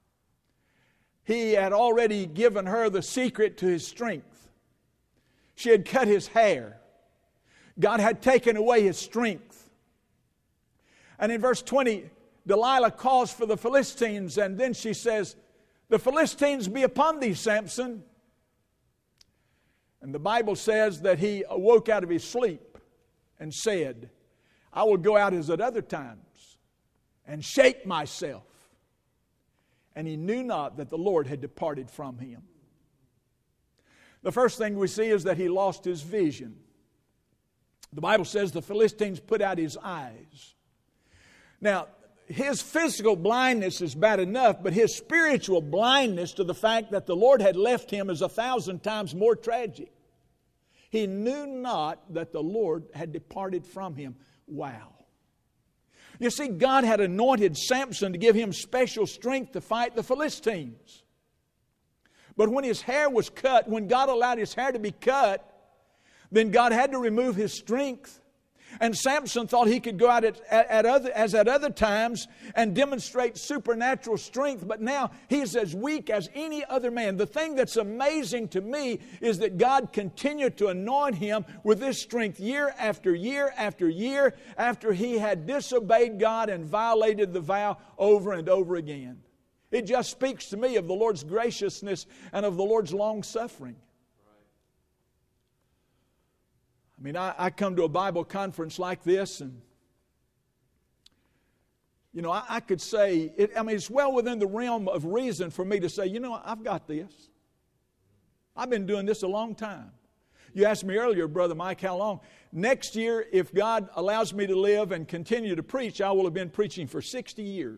He had already given her the secret to his strength. She had cut his hair. God had taken away his strength. And in verse 20, Delilah calls for the Philistines, and then she says, the Philistines be upon thee, Samson. And the Bible says that he awoke out of his sleep and said, I will go out as at other times and shake myself. And he knew not that the Lord had departed from him. The first thing we see is that he lost his vision. The Bible says the Philistines put out his eyes. Now, his physical blindness is bad enough, but his spiritual blindness to the fact that the Lord had left him is 1,000 times more tragic. He knew not that the Lord had departed from him. Wow. You see, God had anointed Samson to give him special strength to fight the Philistines. But when his hair was cut, when God allowed his hair to be cut, then God had to remove his strength. And Samson thought he could go out as at other times and demonstrate supernatural strength, but now he's as weak as any other man. The thing that's amazing to me is that God continued to anoint him with this strength year after year after year after he had disobeyed God and violated the vow over and over again. It just speaks to me of the Lord's graciousness and of the Lord's long-suffering. I mean, I come to a Bible conference like this, and I could say, it's well within the realm of reason for me to say, I've got this. I've been doing this a long time. You asked me earlier, Brother Mike, how long? Next year, if God allows me to live and continue to preach, I will have been preaching for 60 years.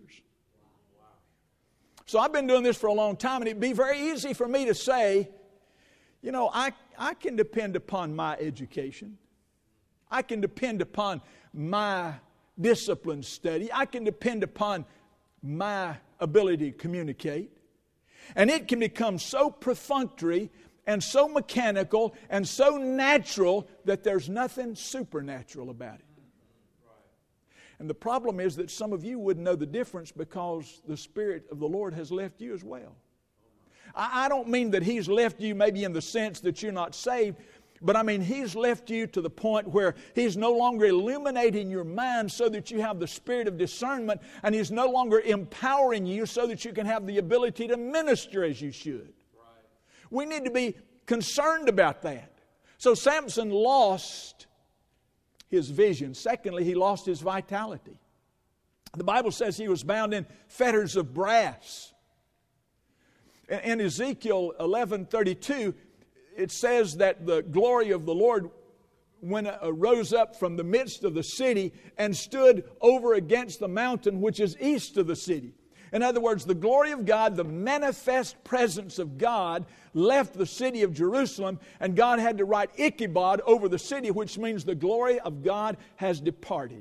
So I've been doing this for a long time, and it'd be very easy for me to say, I can depend upon my education. I can depend upon my disciplined study. I can depend upon my ability to communicate. And it can become so perfunctory and so mechanical and so natural that there's nothing supernatural about it. And the problem is that some of you wouldn't know the difference because the Spirit of the Lord has left you as well. I don't mean that He's left you maybe in the sense that you're not saved, but I mean He's left you to the point where He's no longer illuminating your mind so that you have the spirit of discernment, and He's no longer empowering you so that you can have the ability to minister as you should. Right. We need to be concerned about that. So Samson lost his vision. Secondly, he lost his vitality. The Bible says he was bound in fetters of brass. In Ezekiel 11:32, it says that the glory of the Lord rose up from the midst of the city and stood over against the mountain which is east of the city. In other words, the glory of God, the manifest presence of God, left the city of Jerusalem, and God had to write Ichabod over the city, which means the glory of God has departed.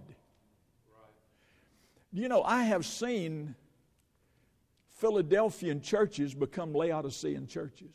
Right. I have seen Philadelphian churches become Laodicean churches.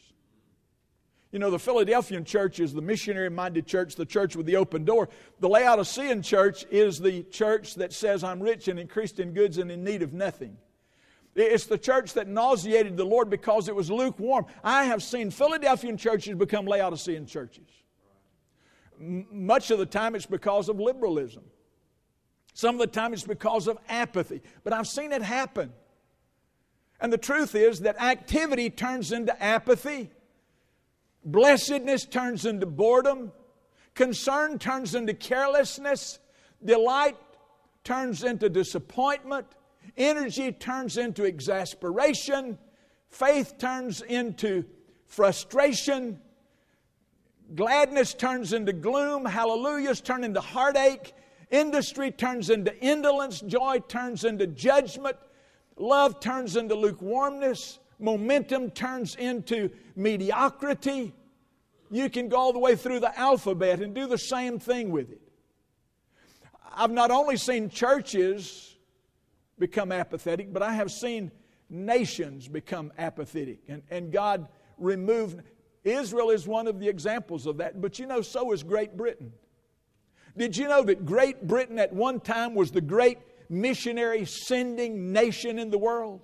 The Philadelphian church is the missionary-minded church, the church with the open door. The Laodicean church is the church that says, I'm rich and increased in goods and in need of nothing. It's the church that nauseated the Lord because it was lukewarm. I have seen Philadelphian churches become Laodicean churches. Much of the time it's because of liberalism. Some of the time it's because of apathy. But I've seen it happen. And the truth is that activity turns into apathy. Blessedness turns into boredom. Concern turns into carelessness. Delight turns into disappointment. Energy turns into exasperation. Faith turns into frustration. Gladness turns into gloom. Hallelujahs turn into heartache. Industry turns into indolence. Joy turns into judgment. Love turns into lukewarmness. Momentum turns into mediocrity. You can go all the way through the alphabet and do the same thing with it. I've not only seen churches become apathetic, but I have seen nations become apathetic. And God removed. Israel is one of the examples of that. But so is Great Britain. Did you know that Great Britain at one time was the great missionary sending nation in the world?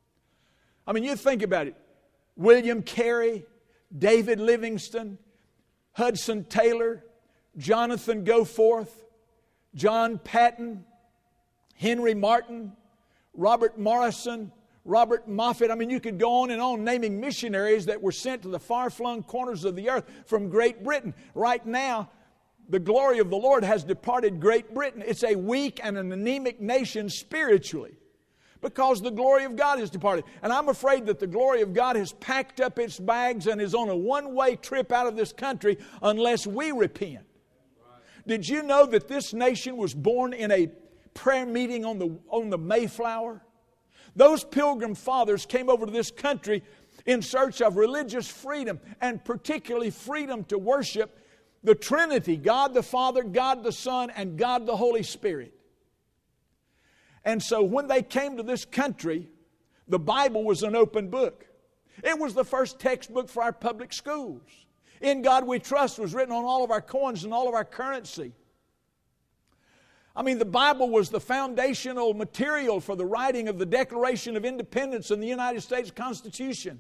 I mean, you think about it. William Carey, David Livingstone, Hudson Taylor, Jonathan Goforth, John Patton, Henry Martin, Robert Morrison, Robert Moffat. I mean, you could go on and on naming missionaries that were sent to the far-flung corners of the earth from Great Britain. Right now, the glory of the Lord has departed Great Britain. It's a weak and an anemic nation spiritually because the glory of God has departed. And I'm afraid that the glory of God has packed up its bags and is on a one-way trip out of this country unless we repent. Did you know that this nation was born in a prayer meeting on the Mayflower? Those Pilgrim Fathers came over to this country in search of religious freedom, and particularly freedom to worship the Trinity, God the Father, God the Son, and God the Holy Spirit. And so when they came to this country, the Bible was an open book. It was the first textbook for our public schools. In God We Trust was written on all of our coins and all of our currency. I mean, the Bible was the foundational material for the writing of the Declaration of Independence and the United States Constitution.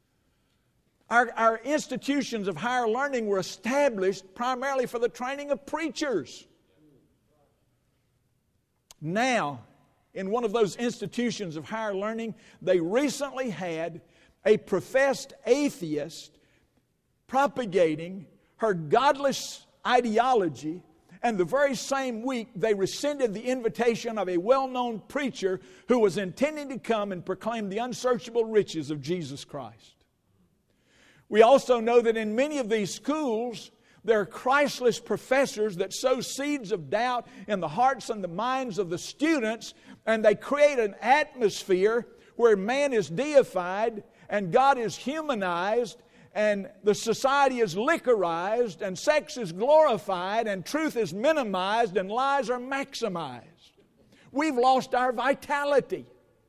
Our institutions of higher learning were established primarily for the training of preachers. Now, in one of those institutions of higher learning, they recently had a professed atheist propagating her godless ideology, and the very same week they rescinded the invitation of a well-known preacher who was intending to come and proclaim the unsearchable riches of Jesus Christ. We also know that in many of these schools, there are Christless professors that sow seeds of doubt in the hearts and the minds of the students, and they create an atmosphere where man is deified and God is humanized, and the society is liquorized, and sex is glorified, and truth is minimized, and lies are maximized. We've lost our vitality.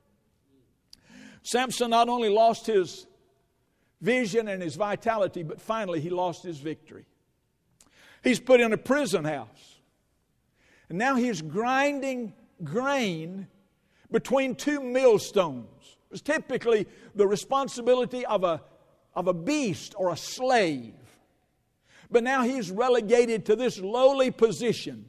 Samson not only lost his vision and his vitality, but finally he lost his victory. He's put in a prison house. And now he's grinding grain between two millstones. It was typically the responsibility of a beast or a slave. But now he's relegated to this lowly position.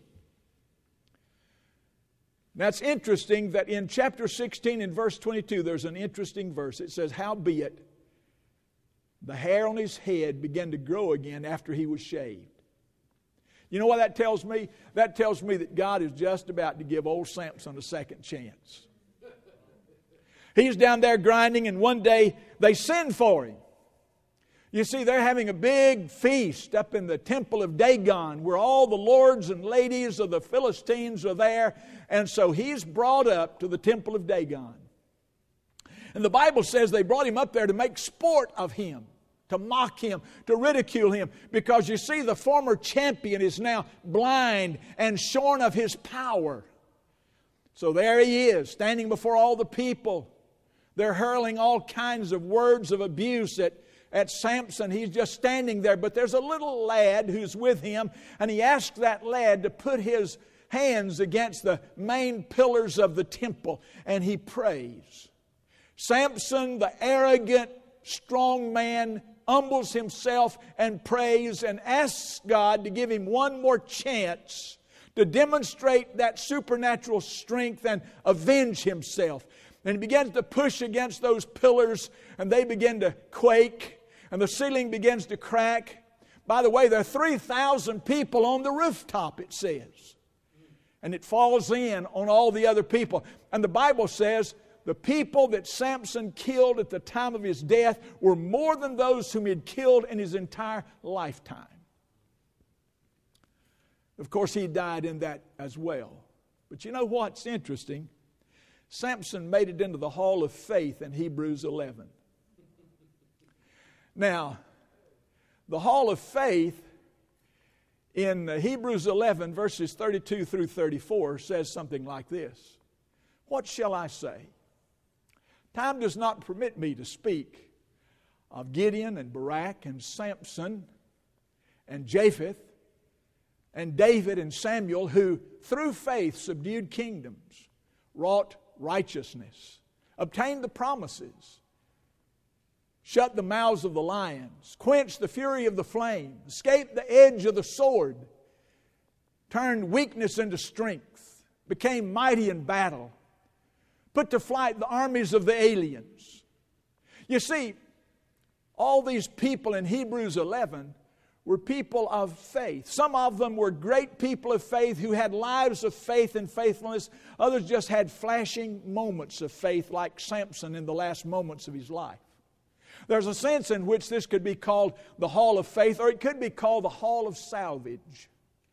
That's interesting that in chapter 16 and verse 22, there's an interesting verse. It says, "Howbeit, the hair on his head began to grow again after he was shaved." You know what that tells me? That tells me that God is just about to give old Samson a second chance. He's down there grinding, and one day they send for him. You see, they're having a big feast up in the temple of Dagon where all the lords and ladies of the Philistines are there. And so he's brought up to the temple of Dagon. And the Bible says they brought him up there to make sport of him, to mock him, to ridicule him. Because you see, the former champion is now blind and shorn of his power. So there he is, standing before all the people. They're hurling all kinds of words of abuse at Samson. He's just standing there. But there's a little lad who's with him, and he asks that lad to put his hands against the main pillars of the temple, and he prays. Samson, the arrogant, strong man, humbles himself and prays and asks God to give him one more chance to demonstrate that supernatural strength and avenge himself. And he begins to push against those pillars, and they begin to quake, and the ceiling begins to crack. By the way, there are 3,000 people on the rooftop, it says. And it falls in on all the other people. And the Bible says the people that Samson killed at the time of his death were more than those whom he had killed in his entire lifetime. Of course, he died in that as well. But you know what's interesting? Samson made it into the hall of faith in Hebrews 11. Now, the hall of faith in Hebrews 11, verses 32 through 34, says something like this. What shall I say? Time does not permit me to speak of Gideon and Barak and Samson and Japheth and David and Samuel, who through faith subdued kingdoms, wrought righteousness, obtained the promises, shut the mouths of the lions, quenched the fury of the flame, escaped the edge of the sword, turned weakness into strength, became mighty in battle, put to flight the armies of the aliens. You see, all these people in Hebrews 11 were people of faith. Some of them were great people of faith who had lives of faith and faithfulness. Others just had flashing moments of faith, like Samson in the last moments of his life. There's a sense in which this could be called the hall of faith, or it could be called the hall of salvage.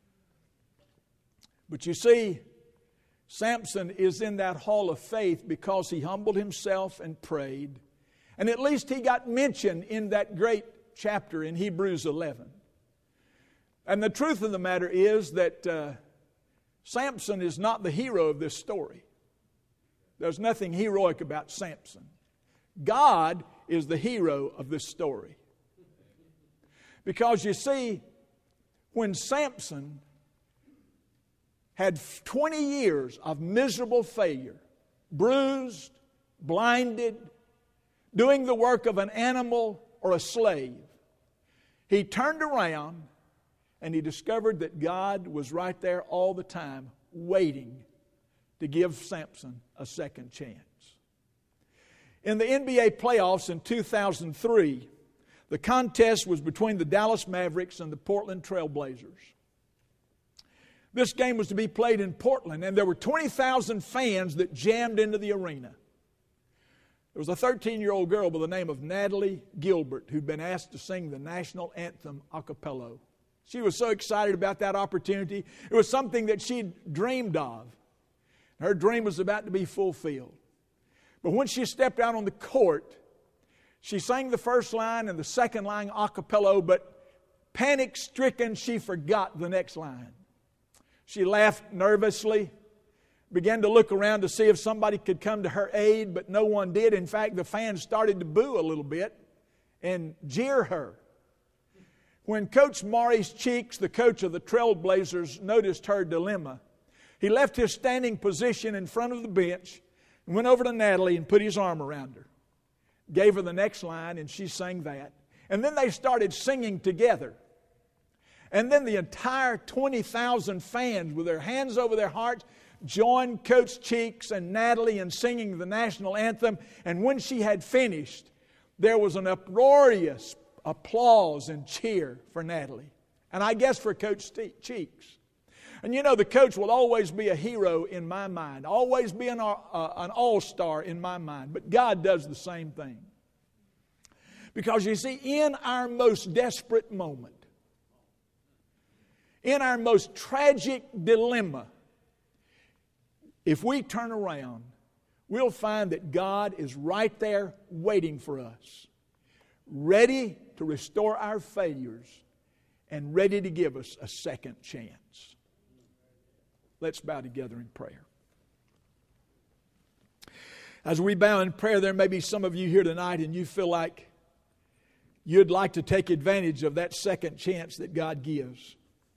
But you see, Samson is in that hall of faith because he humbled himself and prayed. And at least he got mentioned in that great chapter in Hebrews 11. And the truth of the matter is that Samson is not the hero of this story. There's nothing heroic about Samson. God is the hero of this story. Because you see, when Samson had 20 years of miserable failure, bruised, blinded, doing the work of an animal or a slave, he turned around and he discovered that God was right there all the time, waiting to give Samson a second chance. In the NBA playoffs in 2003, the contest was between the Dallas Mavericks and the Portland Trail Blazers. This game was to be played in Portland, and there were 20,000 fans that jammed into the arena. There was a 13-year-old girl by the name of Natalie Gilbert who'd been asked to sing the national anthem a cappella. She was so excited about that opportunity. It was something that she'd dreamed of. Her dream was about to be fulfilled. But when she stepped out on the court, she sang the first line and the second line a cappella, but panic-stricken, she forgot the next line. She laughed nervously, began to look around to see if somebody could come to her aid, but no one did. In fact, the fans started to boo a little bit and jeer her. When Coach Maurice Cheeks, the coach of the Trailblazers, noticed her dilemma, he left his standing position in front of the bench and went over to Natalie and put his arm around her. Gave her the next line, and she sang that. And then they started singing together. And then the entire 20,000 fans, with their hands over their hearts, joined Coach Cheeks and Natalie in singing the national anthem. And when she had finished, there was an uproarious applause and cheer for Natalie. And I guess for Coach Cheeks. And you know, the coach will always be a hero in my mind, always be an all-star in my mind. But God does the same thing. Because you see, in our most desperate moment, in our most tragic dilemma, if we turn around, we'll find that God is right there waiting for us, ready to restore our failures and ready to give us a second chance. Let's bow together in prayer. As we bow in prayer, there may be some of you here tonight and you feel like you'd like to take advantage of that second chance that God gives.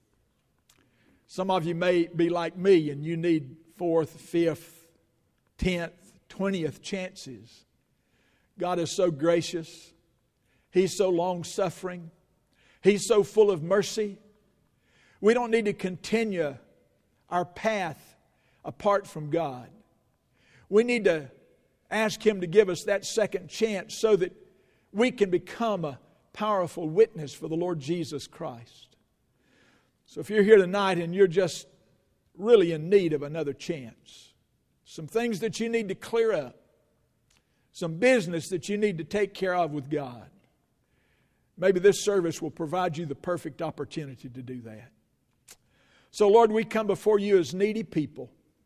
Some of you may be like me and you need 4th, 5th, 10th, 20th chances. God is so gracious. He's so long-suffering. He's so full of mercy. We don't need to continue our path apart from God. We need to ask Him to give us that second chance so that we can become a powerful witness for the Lord Jesus Christ. So if you're here tonight and you're just really in need of another chance, some things that you need to clear up, some business that you need to take care of with God, maybe this service will provide you the perfect opportunity to do that. So Lord, we come before you as needy people.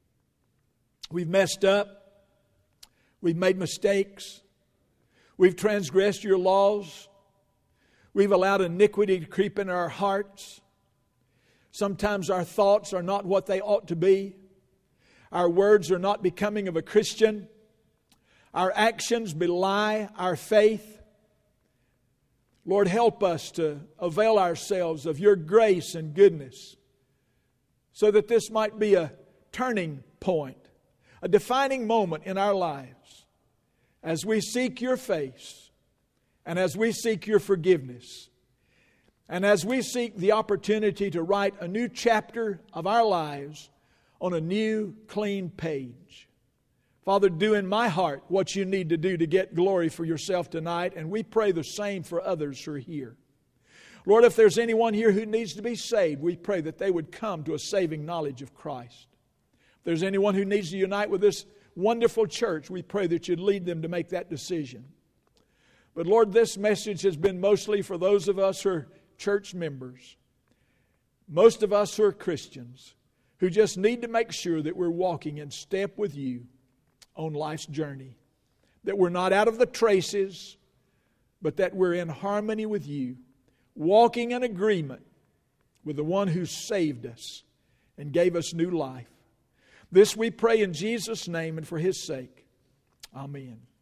We've messed up. We've made mistakes. We've transgressed your laws. We've allowed iniquity to creep into our hearts. Sometimes our thoughts are not what they ought to be. Our words are not becoming of a Christian. Our actions belie our faith. Lord, help us to avail ourselves of your grace and goodness so that this might be a turning point, a defining moment in our lives as we seek your face and as we seek your forgiveness and as we seek the opportunity to write a new chapter of our lives on a new, clean page. Father, do in my heart what you need to do to get glory for yourself tonight, and we pray the same for others who are here. Lord, if there's anyone here who needs to be saved, we pray that they would come to a saving knowledge of Christ. If there's anyone who needs to unite with this wonderful church, we pray that you'd lead them to make that decision. But Lord, this message has been mostly for those of us who are church members, most of us who are Christians, who just need to make sure that we're walking in step with you on life's journey, that we're not out of the traces, but that we're in harmony with you, walking in agreement with the one who saved us and gave us new life. This we pray in Jesus' name and for His sake. Amen.